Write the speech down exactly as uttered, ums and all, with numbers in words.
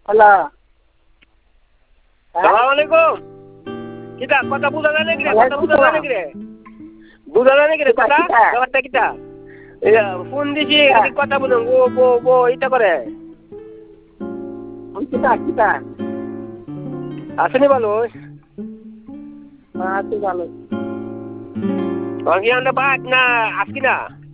hello সালাম আলাইকুম কিটা কথা বুঝা যায় নাকি রে কথা বুঝা যায় নাকি রে বুঝা যায় নাকি রে কথা ব্যাপারটা কিটা ফোন দিছি কথা বলুন ও বো বো এটা করে কিটা কিটা আসেনি ভালো আছে ভালো বাকি আমরা বাদ না আজকে না